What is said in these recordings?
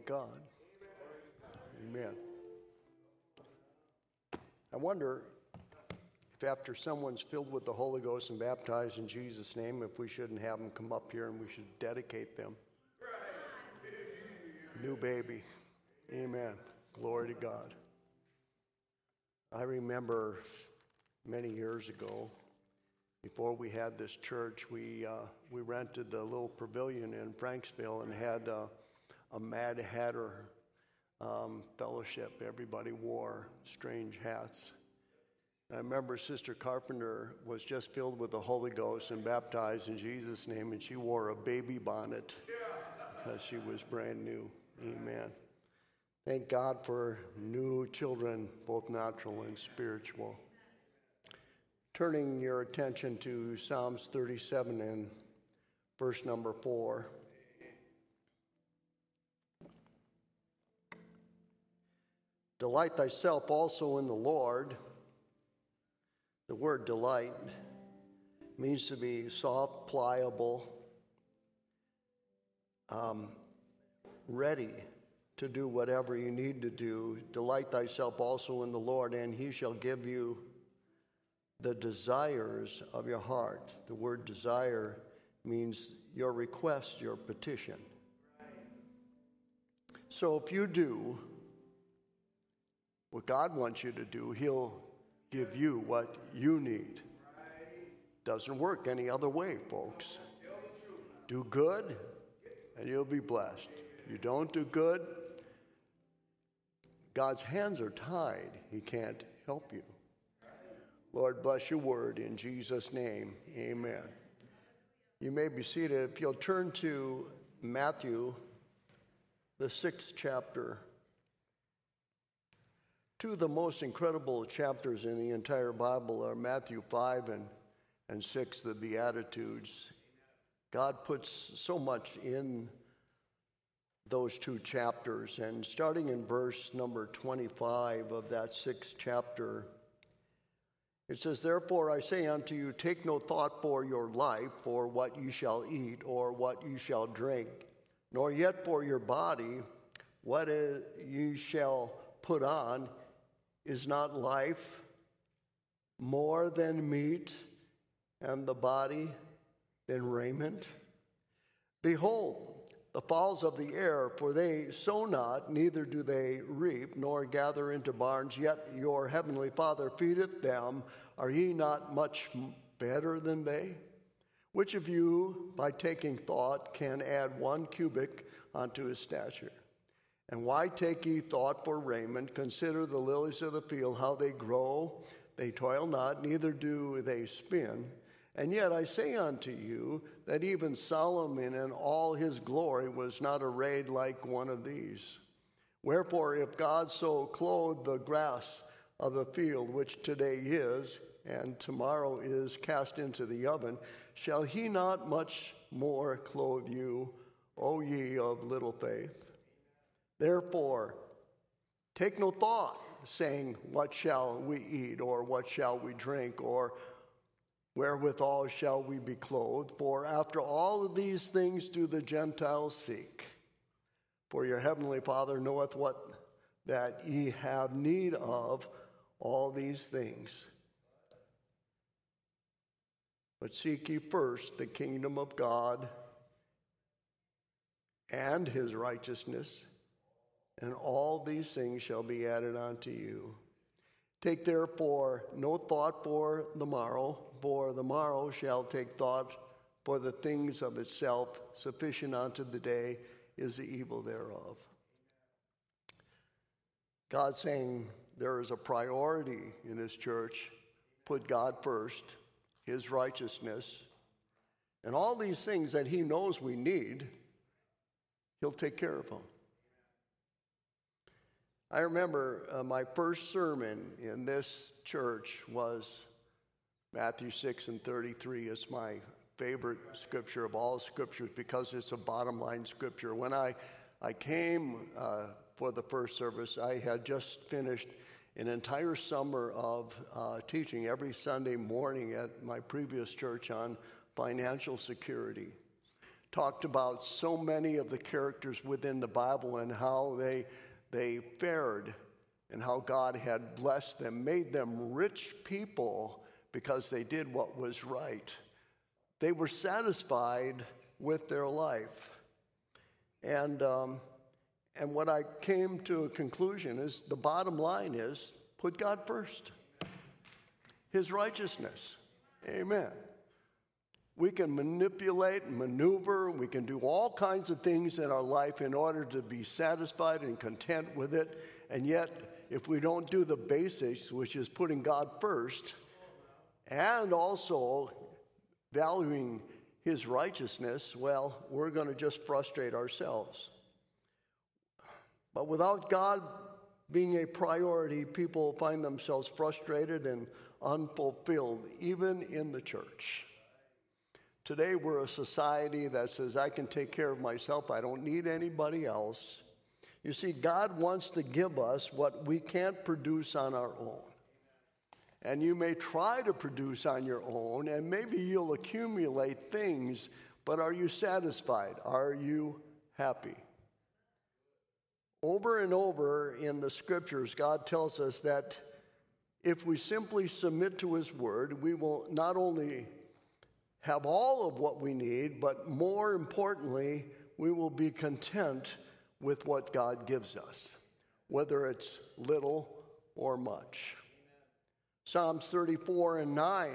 to God. Amen. I wonder if after someone's filled with the Holy Ghost and baptized in Jesus' name, if we shouldn't have them come up here and we should dedicate them. New baby. Amen. Glory to God. I remember many years ago, before we had this church, we rented the little pavilion in Franksville and had a Mad Hatter fellowship. Everybody wore strange hats. I remember Sister Carpenter was just filled with the Holy Ghost and baptized in Jesus' name, and she wore a baby bonnet because she was brand new. Amen. Thank God for new children, both natural and spiritual. Turning your attention to Psalms 37 and verse number 4. Delight thyself also in the Lord. The word delight means to be soft, pliable, ready to do whatever you need to do. Delight thyself also in the Lord, and he shall give you the desires of your heart. The word desire means your request, your petition. So if you do what God wants you to do, he'll give you what you need. Doesn't work any other way, folks. Do good and you'll be blessed. You don't do good, God's hands are tied. He can't help you. Lord, bless your word in Jesus' name. Amen. You may be seated. If you'll turn to Matthew, the 6th chapter. Two of the most incredible chapters in the entire Bible are Matthew 5 and 6, the Beatitudes. God puts so much in those two chapters. And starting in verse number 25 of that 6th chapter, it says, Therefore I say unto you, take no thought for your life, for what you shall eat, or what you shall drink, nor yet for your body, what you shall put on. Is not life more than meat, and the body than raiment? Behold, the fowls of the air, for they sow not, neither do they reap, nor gather into barns, yet your heavenly Father feedeth them. Are ye not much better than they? Which of you, by taking thought, can add 1 cubit unto his stature? And why take ye thought for raiment? Consider the lilies of the field, how they grow. They toil not, neither do they spin. And yet I say unto you that even Solomon in all his glory was not arrayed like one of these. Wherefore, if God so clothe the grass of the field, which today is, and tomorrow is cast into the oven, shall he not much more clothe you, O ye of little faith? Therefore, take no thought, saying, What shall we eat, or what shall we drink, or wherewithal shall we be clothed? For after all of these things do the Gentiles seek. For your heavenly Father knoweth what that ye have need of all these things. But seek ye first the kingdom of God and his righteousness, and all these things shall be added unto you. Take therefore no thought for the morrow shall take thought for the things of itself. Sufficient unto the day is the evil thereof. God's saying there is a priority in his church. Put God first, his righteousness, and all these things that he knows we need, he'll take care of them. I remember my first sermon in this church was Matthew 6 and 33. It's my favorite scripture of all scriptures because it's a bottom line scripture. When I came for the first service, I had just finished an entire summer of teaching every Sunday morning at my previous church on financial security. talked about so many of the characters within the Bible and how they fared and how God had blessed them, made them rich people because they did what was right. They were satisfied with their life. And what I came to a conclusion is the bottom line is put God first. His righteousness. Amen. We can manipulate and maneuver. We can do all kinds of things in our life in order to be satisfied and content with it. And yet, if we don't do the basics, which is putting God first, and also valuing His righteousness, well, we're going to just frustrate ourselves. But without God being a priority, people find themselves frustrated and unfulfilled, even in the church. Today, we're a society that says, I can take care of myself. I don't need anybody else. You see, God wants to give us what we can't produce on our own. And you may try to produce on your own, and maybe you'll accumulate things, but are you satisfied? Are you happy? Over and over in the scriptures, God tells us that if we simply submit to His word, we will not only have all of what we need, but more importantly, we will be content with what God gives us, whether it's little or much. Psalms 34:9,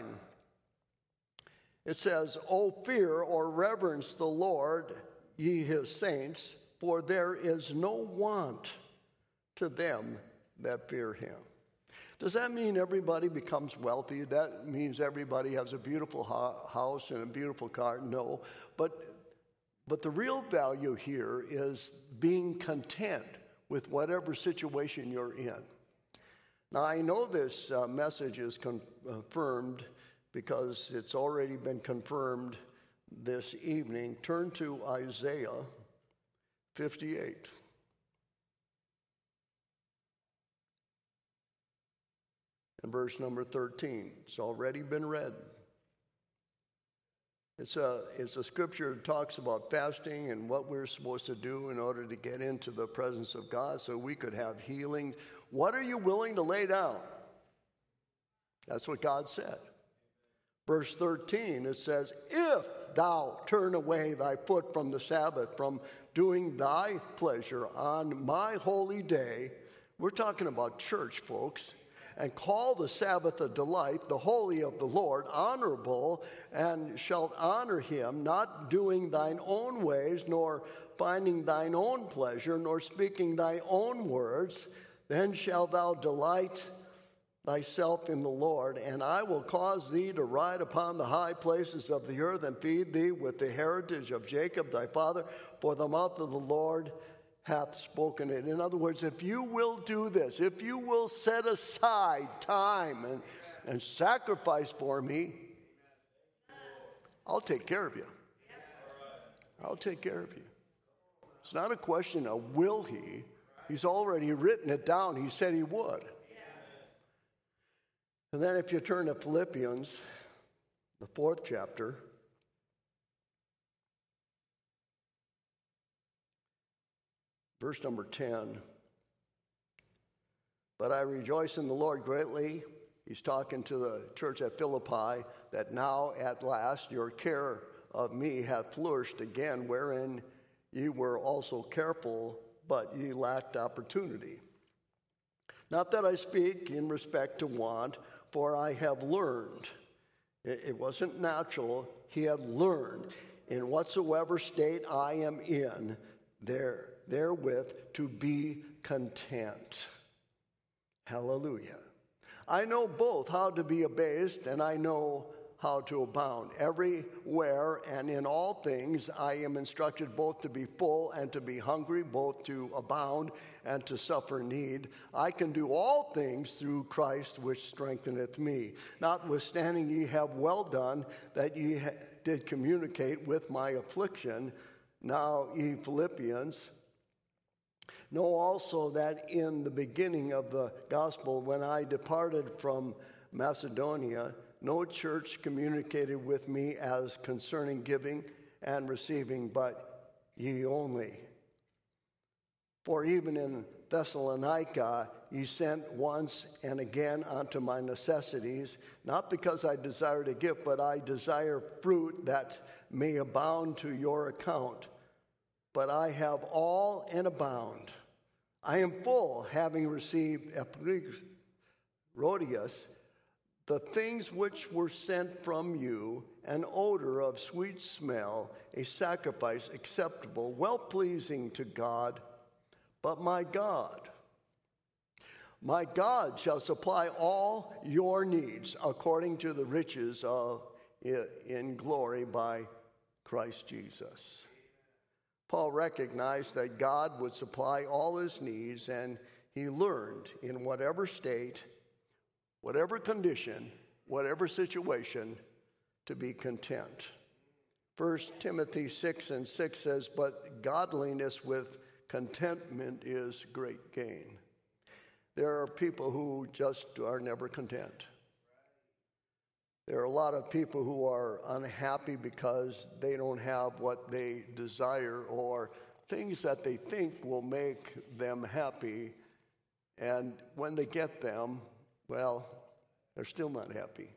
it says, "O fear or reverence the Lord, ye His saints, for there is no want to them that fear Him." Does that mean everybody becomes wealthy? That means everybody has a beautiful house and a beautiful car? No. But the real value here is being content with whatever situation you're in. Now, I know this message is confirmed because it's already been confirmed this evening. Turn to Isaiah 58. And verse number 13. It's already been read. It's a scripture that talks about fasting and what we're supposed to do in order to get into the presence of God so we could have healing. What are you willing to lay down? That's what God said. Verse 13, it says, "If thou turn away thy foot from the Sabbath, from doing thy pleasure on my holy day," we're talking about church, folks, "and call the Sabbath a delight, the holy of the Lord, honorable, and shalt honor Him, not doing thine own ways, nor finding thine own pleasure, nor speaking thy own words, then shalt thou delight thyself in the Lord, and I will cause thee to ride upon the high places of the earth, and feed thee with the heritage of Jacob thy father, for the mouth of the Lord hath spoken it." In other words, if you will do this, if you will set aside time and sacrifice for me, I'll take care of you. I'll take care of you. It's not a question of will He. He's already written it down. He said He would. And then if you turn to Philippians, the 4th chapter, verse number 10, "But I rejoice in the Lord greatly." He's talking to the church at Philippi, "that now at last your care of me hath flourished again, wherein ye were also careful, but ye lacked opportunity. Not that I speak in respect to want, for I have learned." It wasn't natural. He had learned, "in whatsoever state I am in, therewith to be content." Hallelujah. "I know both how to be abased, and I know how to abound. Everywhere and in all things I am instructed both to be full and to be hungry, both to abound and to suffer need. I can do all things through Christ which strengtheneth me. Notwithstanding ye have well done that ye did communicate with my affliction. Now ye Philippians, know also that in the beginning of the gospel, when I departed from Macedonia, no church communicated with me as concerning giving, and receiving, but ye only. For even in Thessalonica ye sent once and again unto my necessities, not because I desire a gift, but I desire fruit that may abound to your account. But I have all and abound. I am full, having received Epaphroditus, the things which were sent from you, an odor of sweet smell, a sacrifice acceptable, well-pleasing to God. But my God shall supply all your needs according to the riches in glory by Christ Jesus. Paul recognized that God would supply all his needs, and he learned in whatever state, whatever condition, whatever situation, to be content. 1 Timothy 6:6 says, but godliness with contentment is great gain. There are people who just are never content. There are a lot of people who are unhappy because they don't have what they desire or things that they think will make them happy. And when they get them, well, they're still not happy.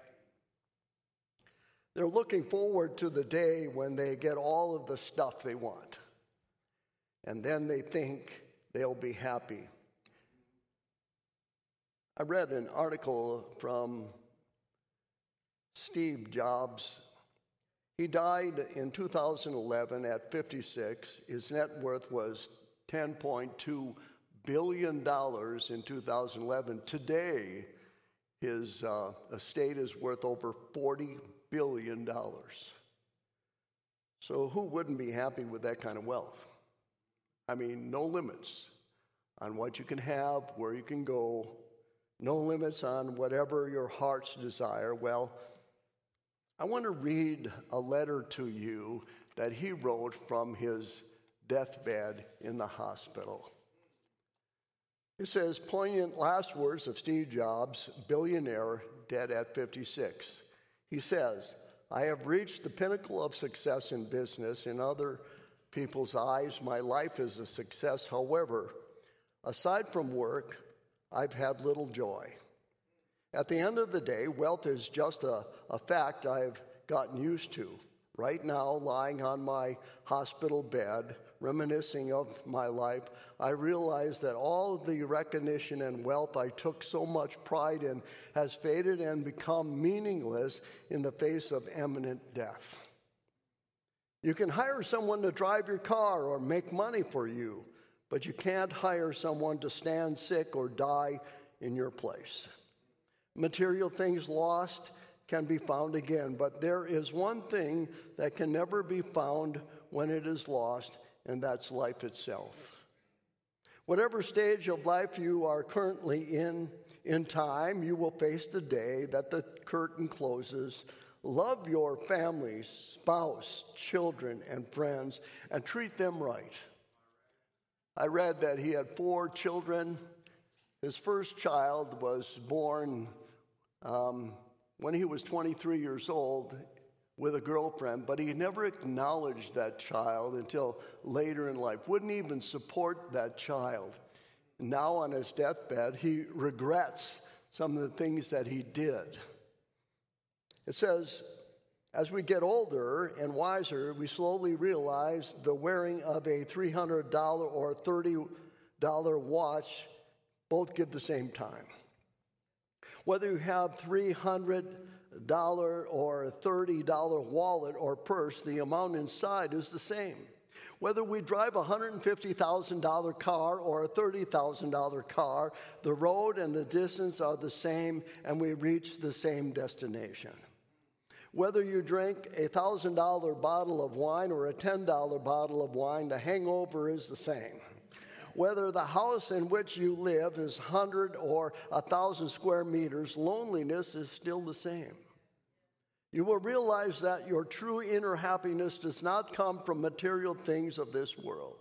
They're looking forward to the day when they get all of the stuff they want. And then they think they'll be happy. I read an article from Steve Jobs. He died in 2011 at 56. His net worth was $10.2 billion in 2011. Today, his estate is worth over $40 billion. So who wouldn't be happy with that kind of wealth? I mean, no limits on what you can have, where you can go, no limits on whatever your heart's desire. Well, I want to read a letter to you that he wrote from his deathbed in the hospital. It says, poignant last words of Steve Jobs, billionaire, dead at 56. He says, I have reached the pinnacle of success in business. In other people's eyes, my life is a success. However, aside from work, I've had little joy. At the end of the day, wealth is just a fact I've gotten used to. Right now, lying on my hospital bed, reminiscing of my life, I realize that all of the recognition and wealth I took so much pride in has faded and become meaningless in the face of imminent death. You can hire someone to drive your car or make money for you, but you can't hire someone to stand sick or die in your place. Material things lost can be found again, but there is one thing that can never be found when it is lost, and that's life itself. Whatever stage of life you are currently in time, you will face the day that the curtain closes. Love your family, spouse, children, and friends, and treat them right. I read that he had 4 children. His first child was born when he was 23 years old with a girlfriend, but he never acknowledged that child until later in life, wouldn't even support that child. Now on his deathbed, he regrets some of the things that he did. It says, as we get older and wiser, we slowly realize the wearing of a $300 or $30 watch both give the same time. Whether you have $300 or $30 wallet or purse, the amount inside is the same. Whether we drive a $150,000 car or a $30,000 car, the road and the distance are the same, and we reach the same destination. Whether you drink a $1,000 bottle of wine or a $10 bottle of wine, the hangover is the same. Whether the house in which you live is 100 or 1,000 square meters, loneliness is still the same. You will realize that your true inner happiness does not come from material things of this world.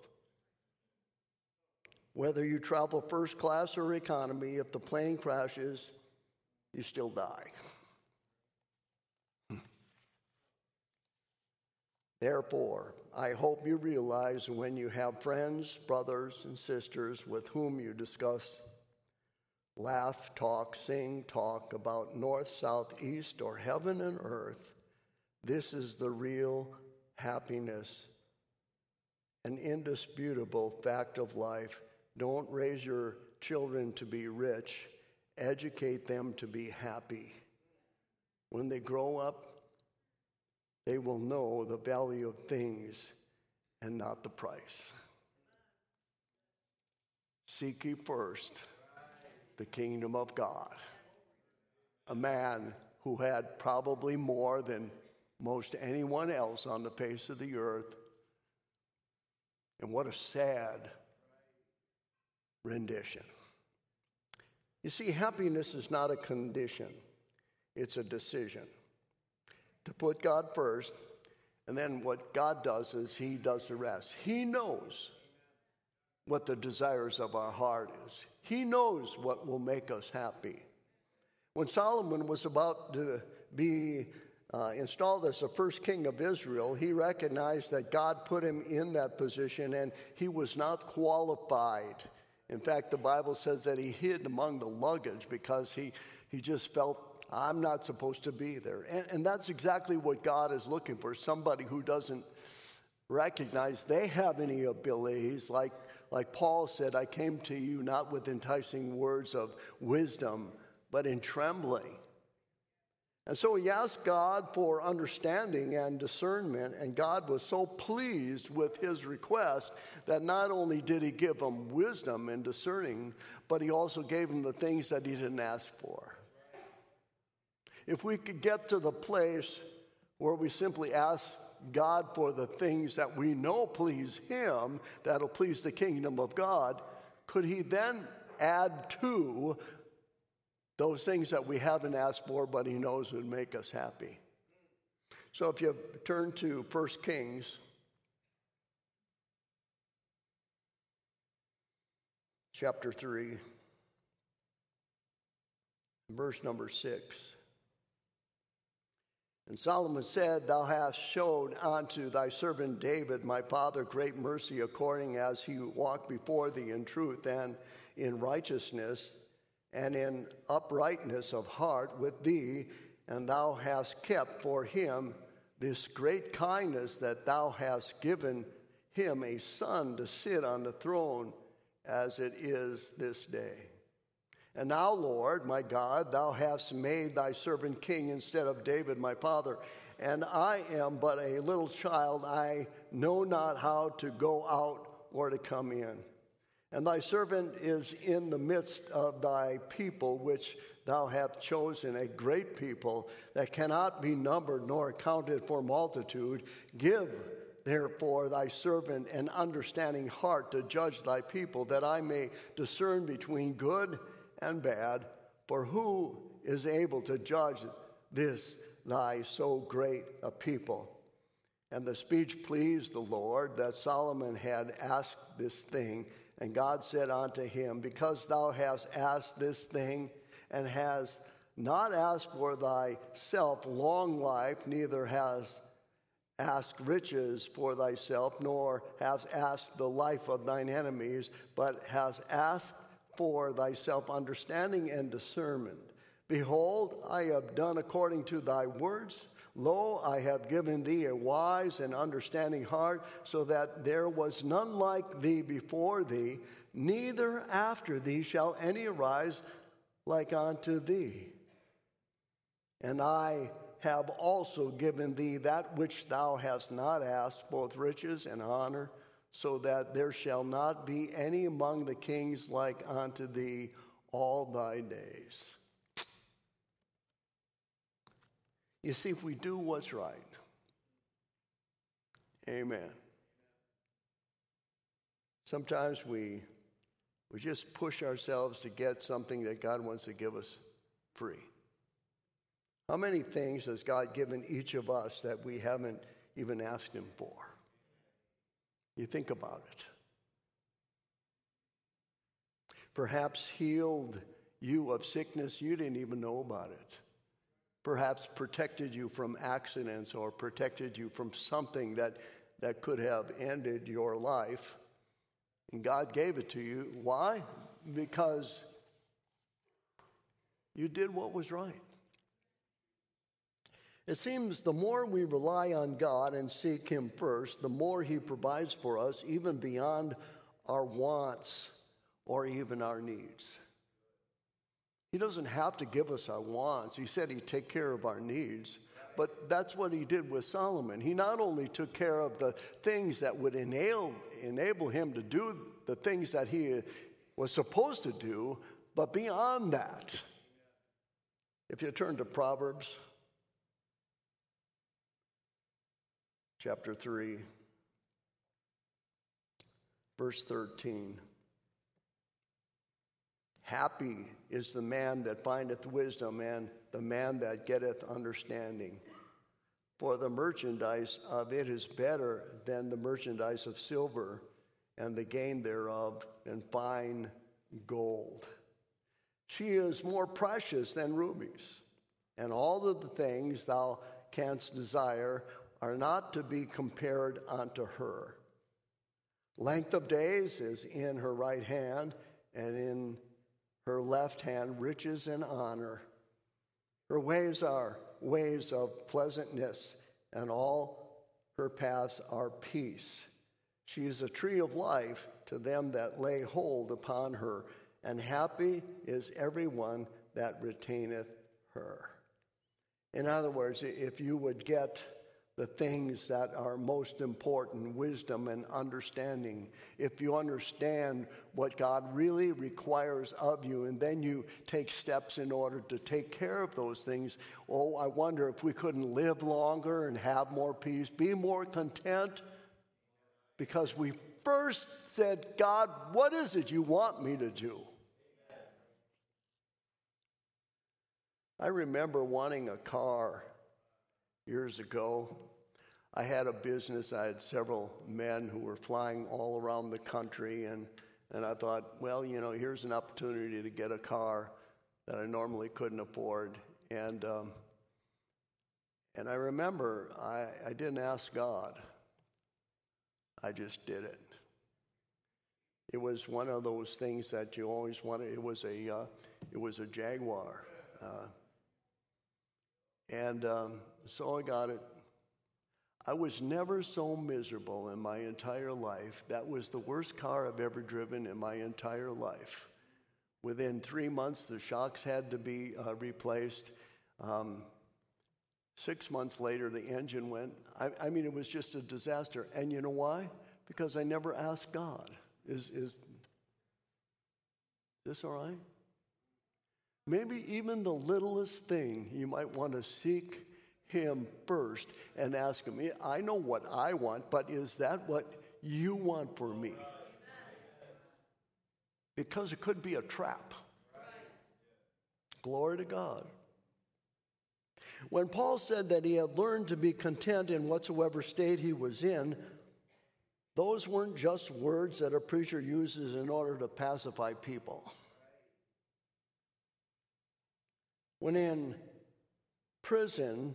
Whether you travel first class or economy, if the plane crashes, you still die. Therefore, I hope you realize when you have friends, brothers, and sisters with whom you discuss, laugh, talk, sing, talk about north, south, east, or heaven and earth, this is the real happiness, an indisputable fact of life. Don't raise your children to be rich. Educate them to be happy. When they grow up, they will know the value of things and not the price. Seek ye first the kingdom of God. A man who had probably more than most anyone else on the face of the earth. And what a sad rendition. You see, happiness is not a condition. It's a decision. To put God first, and then what God does is he does the rest. He knows what the desires of our heart is. He knows what will make us happy. When Solomon was about to be installed as the first king of Israel, he recognized that God put him in that position and he was not qualified. In fact, the Bible says that he hid among the luggage because he just felt, I'm not supposed to be there. And that's exactly what God is looking for, somebody who doesn't recognize they have any abilities. Like Paul said, I came to you not with enticing words of wisdom, but in trembling. And so he asked God for understanding and discernment, and God was so pleased with his request that not only did he give him wisdom and discerning, but he also gave him the things that he didn't ask for. If we could get to the place where we simply ask God for the things that we know please him, that'll please the kingdom of God, could he then add to those things that we haven't asked for, but he knows would make us happy? So if you turn to 1 Kings, chapter 3, verse number 6. And Solomon said, Thou hast showed unto thy servant David, my father, great mercy, according as he walked before thee in truth and in righteousness and in uprightness of heart with thee, and thou hast kept for him this great kindness, that thou hast given him a son to sit on the throne as it is this day. And now, Lord, my God, thou hast made thy servant king instead of David, my father. And I am but a little child. I know not how to go out or to come in. And thy servant is in the midst of thy people, which thou hast chosen, a great people that cannot be numbered nor counted for multitude. Give, therefore, thy servant an understanding heart to judge thy people, that I may discern between good and bad. For who is able to judge this thy so great a people? And the speech pleased the Lord, that Solomon had asked this thing. And God said unto him, Because thou hast asked this thing, and hast not asked for thyself long life, neither hast asked riches for thyself, nor hast asked the life of thine enemies, but hast asked for thyself understanding and discernment. Behold, I have done according to thy words. Lo, I have given thee a wise and understanding heart, so that there was none like thee before thee, neither after thee shall any arise like unto thee. And I have also given thee that which thou hast not asked, both riches and honor, so that there shall not be any among the kings like unto thee all thy days. You see, if we do what's right, amen. Sometimes we just push ourselves to get something that God wants to give us free. How many things has God given each of us that we haven't even asked him for? You think about it. Perhaps healed you of sickness you didn't even know about it. perhaps protected you from accidents or protected you from something that could have ended your life. And God gave it to you. Why? Because you did what was right. It seems the more we rely on God and seek Him first, the more He provides for us, even beyond our wants or even our needs. He doesn't have to give us our wants. He said He'd take care of our needs. But that's what He did with Solomon. He not only took care of the things that would enable him to do the things that he was supposed to do, but beyond that. If you turn to Proverbs chapter 3, verse 13. Happy is the man that findeth wisdom, and the man that getteth understanding. For the merchandise of it is better than the merchandise of silver, and the gain thereof than fine gold. She is more precious than rubies, and all of the things thou canst desire are not to be compared unto her. Length of days is in her right hand, and in her left hand riches and honor. Her ways are ways of pleasantness, and all her paths are peace. She is a tree of life to them that lay hold upon her, and happy is everyone that retaineth her. In other words, if you would get the things that are most important, wisdom and understanding, if you understand what God really requires of you, and then you take steps in order to take care of those things, oh, I wonder if we couldn't live longer and have more peace, be more content, because we first said, God, what is it you want me to do? I remember wanting a car years ago. I had a business. I had several men who were flying all around the country, and I thought, well, here's an opportunity to get a car that I normally couldn't afford. And I remember I didn't ask God. I just did it. It was one of those things that you always wanted. It was a Jaguar. So I got it. I was never so miserable in my entire life. That was the worst car I've ever driven in my entire life. Within 3 months, the shocks had to be replaced. 6 months later, the engine went. I mean, it was just a disaster. And you know why? Because I never asked God, is this all right? Maybe even the littlest thing, you might want to seek Him first and ask Him, I know what I want, but is that what you want for me? Because it could be a trap. Glory to God. When Paul said that he had learned to be content in whatsoever state he was in, those weren't just words that a preacher uses in order to pacify people. When in prison,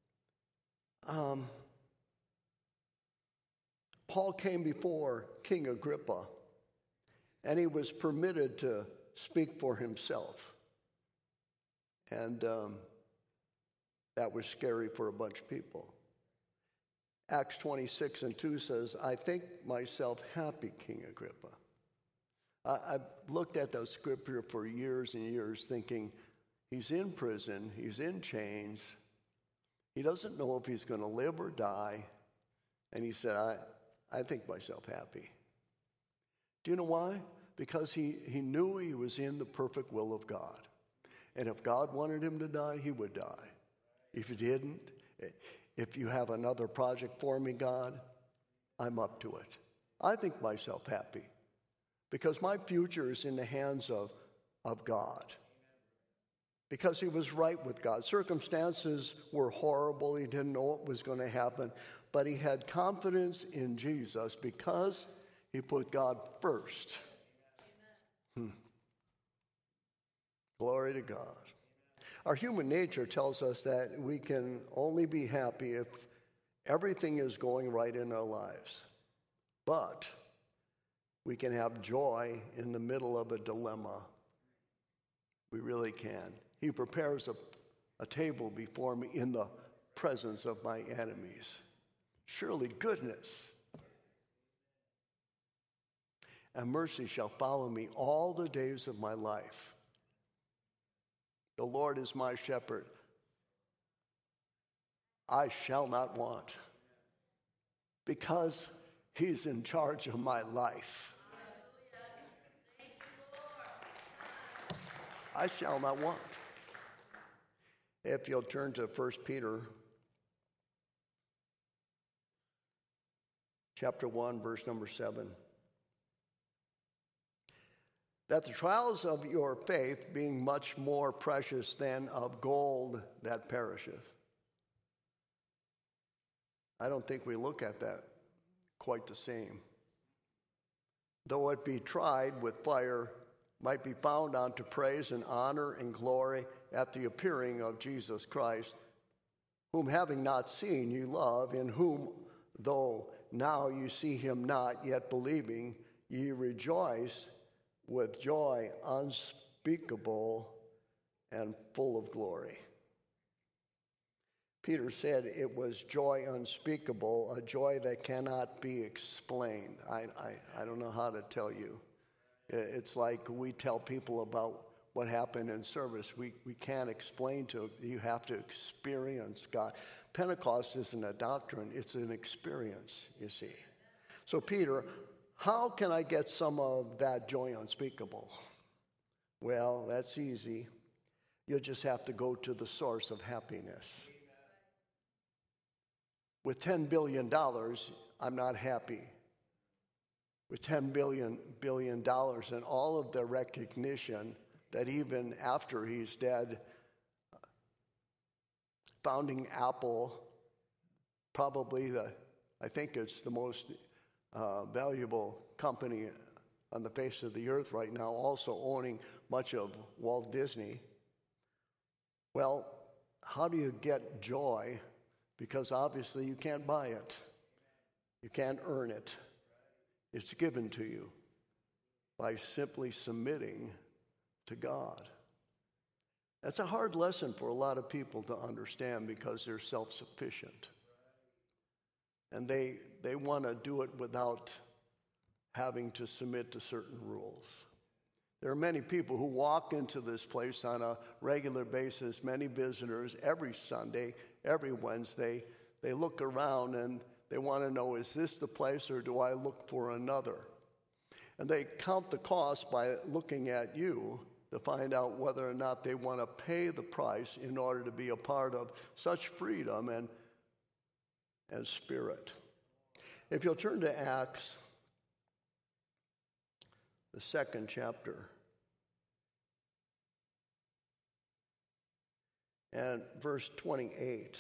Paul came before King Agrippa, and he was permitted to speak for himself. And that was scary for a bunch of people. Acts 26:2 says, I think myself happy, King Agrippa. I've looked at that scripture for years and years thinking, he's in prison, he's in chains, he doesn't know if he's going to live or die, and he said, I think myself happy. Do you know why? Because he knew he was in the perfect will of God. And if God wanted him to die, he would die. If he didn't, if you have another project for me, God, I'm up to it. I think myself happy because my future is in the hands of God. Because he was right with God. Circumstances were horrible. He didn't know what was going to happen. But he had confidence in Jesus because he put God first. Glory to God. Our human nature tells us that we can only be happy if everything is going right in our lives. But we can have joy in the middle of a dilemma. We really can. He prepares a table before me in the presence of my enemies. Surely goodness and mercy shall follow me all the days of my life. The Lord is my shepherd. I shall not want, because he's in charge of my life. I shall not want. If you'll turn to 1 Peter chapter 1, verse number 7. That the trials of your faith, being much more precious than of gold that perisheth. I don't think we look at that quite the same. Though it be tried with fire, might be found unto praise and honor and glory at the appearing of Jesus Christ, whom having not seen ye love, in whom, though now you see him not, yet believing, ye rejoice with joy unspeakable and full of glory. Peter said it was joy unspeakable, a joy that cannot be explained. I don't know how to tell you. It's like we tell people about what happened in service. We can't explain to you. Have to experience God. Pentecost isn't a doctrine, it's an experience, you see. So Peter, how can I get some of that joy unspeakable? Well, that's easy. You'll just have to go to the source of happiness. With $10 billion, I'm not happy. With $10 billion and all of the recognition that even after he's dead, founding Apple, probably I think it's the most valuable company on the face of the earth right now, also owning much of Walt Disney. Well, how do you get joy? Because obviously you can't buy it. You can't earn it. It's given to you by simply submitting to God. That's a hard lesson for a lot of people to understand because they're self-sufficient. And they want to do it without having to submit to certain rules. There are many people who walk into this place on a regular basis, many visitors, every Sunday, every Wednesday. They look around and they want to know, is this the place or do I look for another? And they count the cost by looking at you to find out whether or not they want to pay the price in order to be a part of such freedom and spirit. If you'll turn to Acts, the 2nd chapter, and verse 28.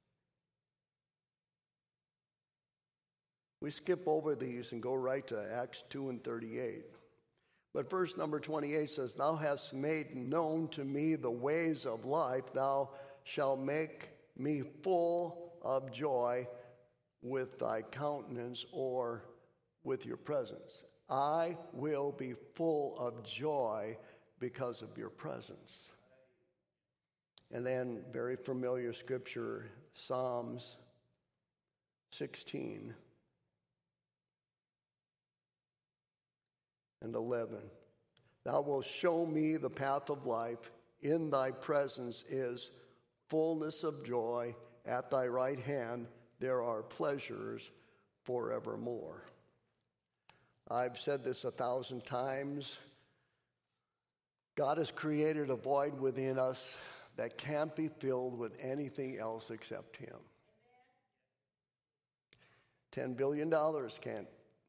We skip over these and go right to Acts 2 and 38. But verse number 28 says, Thou hast made known to me the ways of life. Thou shalt make me full of joy with thy countenance, or with your presence. I will be full of joy because of your presence. And then very familiar scripture, Psalms 16 and 11. Thou wilt show me the path of life. In thy presence is fullness of joy. At thy right hand there are pleasures forevermore. I've said this 1,000 times. God has created a void within us that can't be filled with anything else except him. $10 billion can't.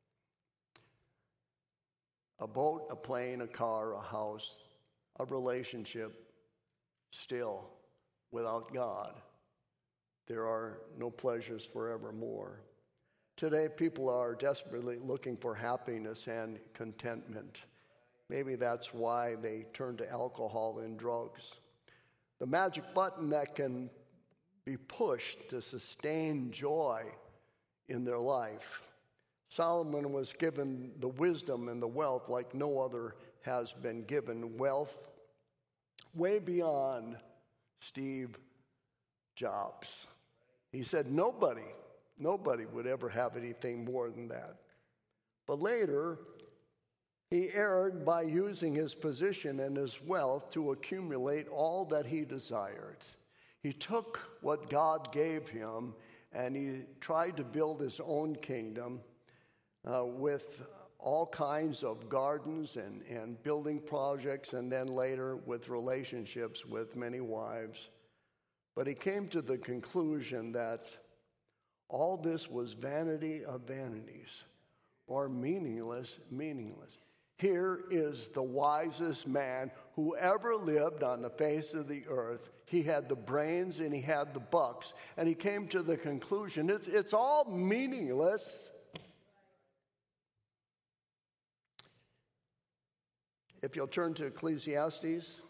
A boat, a plane, a car, a house, a relationship, still, without God, there are no pleasures forevermore. Today, people are desperately looking for happiness and contentment. Maybe that's why they turn to alcohol and drugs. the magic button that can be pushed to sustain joy in their life. Solomon was given the wisdom and the wealth like no other has been given. Wealth way beyond Steve Jobs. He said nobody would ever have anything more than that. But later, he erred by using his position and his wealth to accumulate all that he desired. He took what God gave him and he tried to build his own kingdom with all kinds of gardens and building projects, and then later with relationships with many wives. But he came to the conclusion that all this was vanity of vanities, or meaningless. Here is the wisest man who ever lived on the face of the earth. He had the brains and he had the bucks, and he came to the conclusion it's all meaningless. If you'll turn to Ecclesiastes.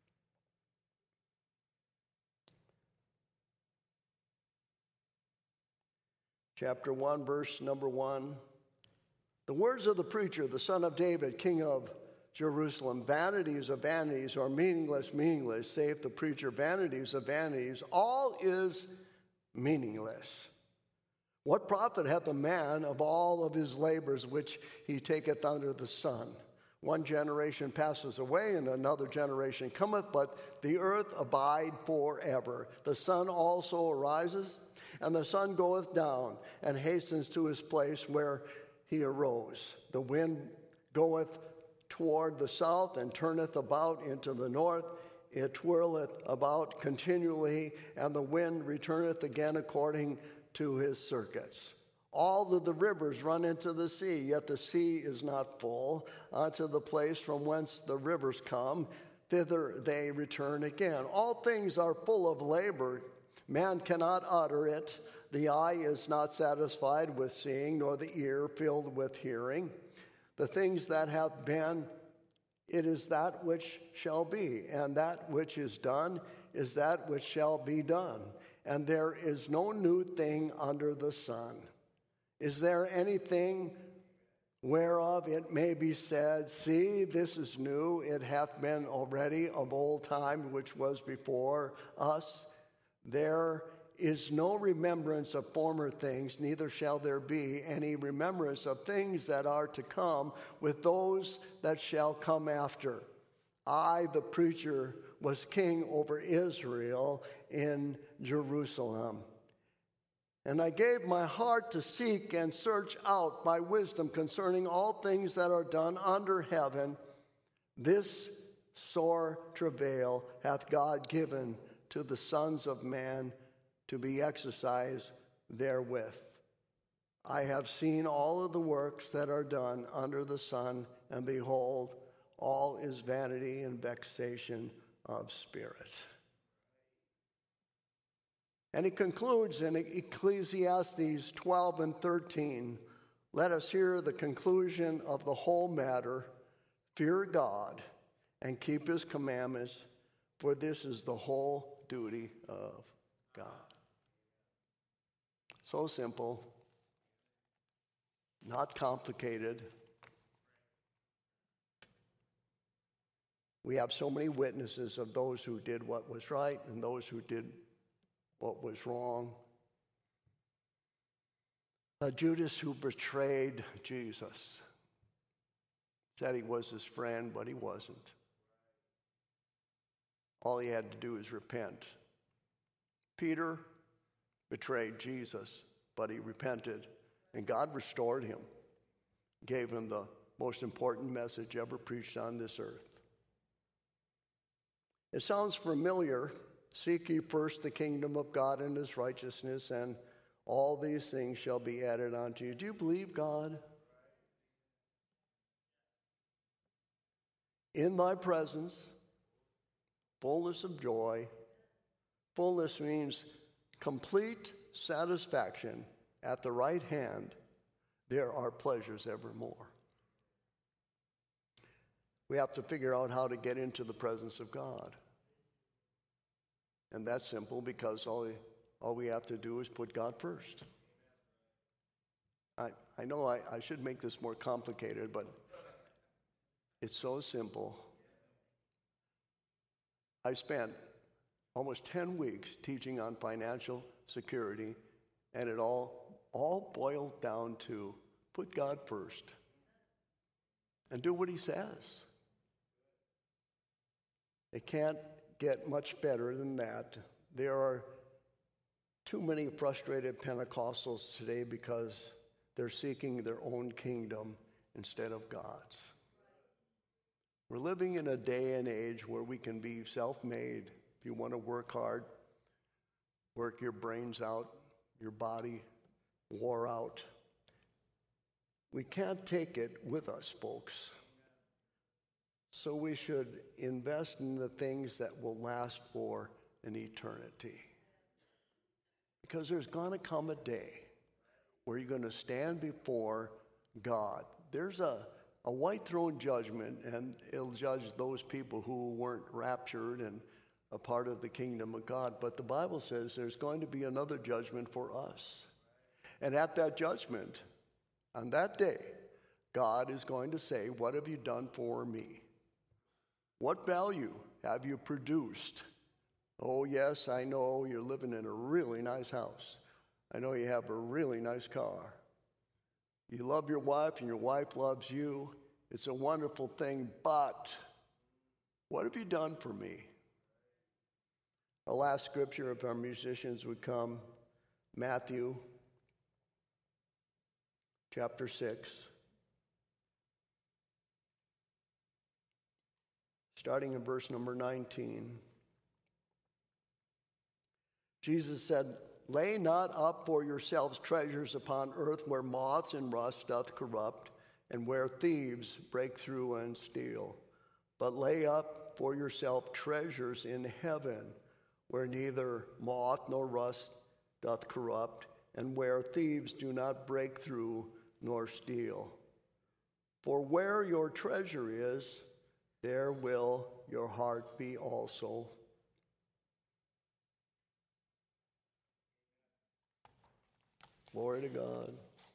Chapter 1, verse number 1. The words of the preacher, the son of David, king of Jerusalem. Vanities of vanities, or meaningless, saith the preacher. Vanities of vanities, all is meaningless. What profit hath a man of all of his labors which he taketh under the sun? One generation passes away, and another generation cometh, but the earth abide forever. The sun also arises, and the sun goeth down, and hastens to his place where he arose. The wind goeth toward the south, and turneth about into the north. It twirleth about continually, and the wind returneth again according to his circuits. All of the rivers run into the sea, yet the sea is not full. Unto the place from whence the rivers come, thither they return again. All things are full of labor. Man cannot utter it. The eye is not satisfied with seeing, nor the ear filled with hearing. The things that have been, it is that which shall be, and that which is done is that which shall be done. And there is no new thing under the sun. Is there anything whereof it may be said, see, this is new, it hath been already of old time, which was before us? There is no remembrance of former things, neither shall there be any remembrance of things that are to come with those that shall come after. I, the preacher, was king over Israel in Jerusalem. And I gave my heart to seek and search out by wisdom concerning all things that are done under heaven. This sore travail hath God given to the sons of man to be exercised therewith. I have seen all of the works that are done under the sun, and behold, all is vanity and vexation of spirit. And he concludes in Ecclesiastes 12 and 13, let us hear the conclusion of the whole matter. Fear God and keep his commandments, for this is the whole duty of God. So simple, not complicated. We have so many witnesses of those who did what was right and those who did what was wrong. Judas, who betrayed Jesus, said he was his friend, but he wasn't. All he had to do is repent. Peter betrayed Jesus, but he repented, and God restored him, gave him the most important message ever preached on this earth. It sounds familiar. Seek ye first the kingdom of God and his righteousness, and all these things shall be added unto you. Do you believe God? In thy presence, fullness of joy. Fullness means complete satisfaction. At the right hand, there are pleasures evermore. We have to figure out how to get into the presence of God. And that's simple because all we have to do is put God first. I know I should make this more complicated, but it's so simple. I spent almost 10 weeks teaching on financial security, and it all boiled down to put God first and do what he says. It can't get much better than that. There are too many frustrated Pentecostals today because they're seeking their own kingdom instead of God's. We're living in a day and age where we can be self-made. If you want to work hard, work your brains out, your body wore out. We can't take it with us, folks. So we should invest in the things that will last for an eternity. Because there's going to come a day where you're going to stand before God. There's a white throne judgment, and it'll judge those people who weren't raptured and a part of the kingdom of God. But the Bible says there's going to be another judgment for us. And at that judgment, on that day, God is going to say, what have you done for me? What value have you produced? Oh, yes, I know you're living in a really nice house. I know you have a really nice car. You love your wife and your wife loves you. It's a wonderful thing, but what have you done for me? The last scripture, if our musicians would come, Matthew chapter 6. Starting in verse number 19. Jesus said, lay not up for yourselves treasures upon earth where moths and rust doth corrupt, and where thieves break through and steal. But lay up for yourself treasures in heaven, where neither moth nor rust doth corrupt, and where thieves do not break through nor steal. For where your treasure is, there will your heart be also. Glory to God.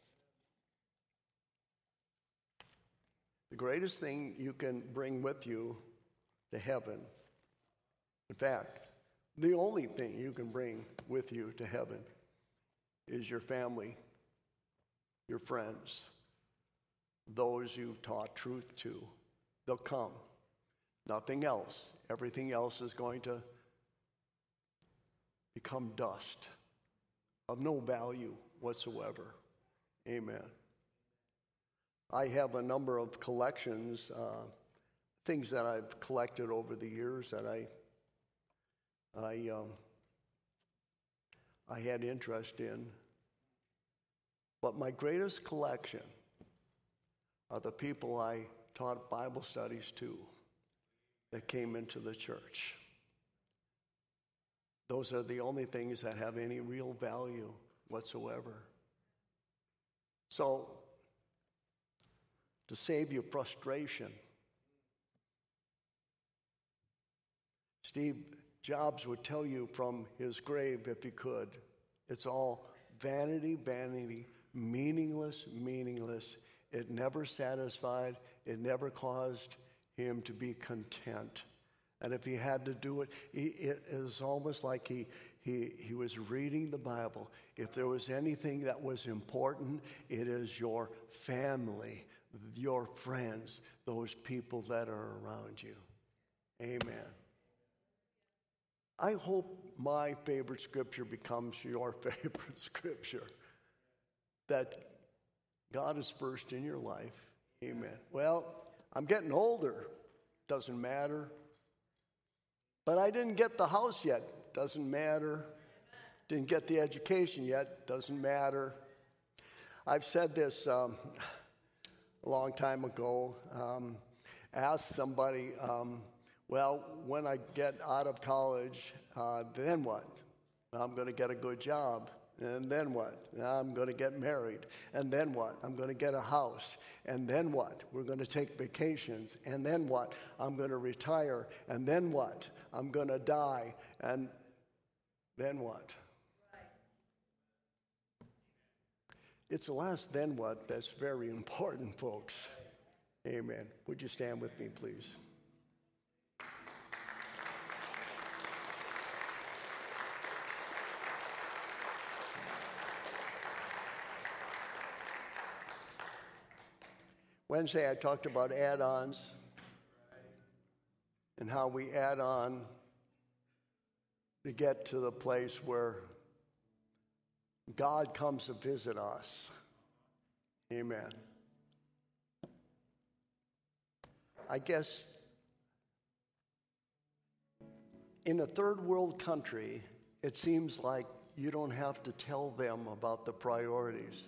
The greatest thing you can bring with you to heaven, in fact, the only thing you can bring with you to heaven is your family, your friends, those you've taught truth to. They'll come. Nothing else. Everything else is going to become dust of no value whatsoever. Amen. I have a number of collections, things that I've collected over the years that I had interest in. But my greatest collection are the people I taught Bible studies to that came into the church. Those are the only things that have any real value whatsoever. So, to save you frustration, Steve Jobs would tell you from his grave, if he could, it's all vanity, vanity, meaningless, meaningless. It never satisfied. It never caused him to be content. And if he had to do it, it is almost like he was reading the Bible. If there was anything that was important, it is your family, your friends, those people that are around you. Amen. I hope my favorite scripture becomes your favorite scripture. That God is first in your life. Amen. Well, I'm getting older. Doesn't matter. But I didn't get the house yet. Doesn't matter. Didn't get the education yet. Doesn't matter. I've said this a long time ago. Asked somebody, well, when I get out of college, then what? I'm going to get a good job. And then what? I'm going to get married. And then what? I'm going to get a house. And then what? We're going to take vacations. And then what? I'm going to retire. And then what? I'm going to die. And then what? It's the last then what that's very important, folks. Amen. Would you stand with me, please? Wednesday, I talked about add-ons and how we add on to get to the place where God comes to visit us. Amen. I guess in a third world country, it seems like you don't have to tell them about the priorities.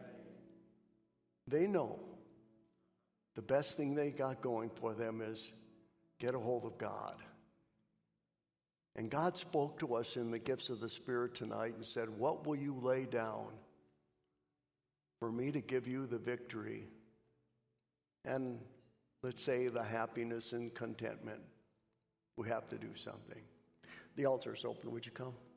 They know the best thing they got going for them is get a hold of God. And God spoke to us in the gifts of the Spirit tonight and said, what will you lay down for me to give you the victory and, let's say, the happiness and contentment? We have to do something. The altar is open. Would you come?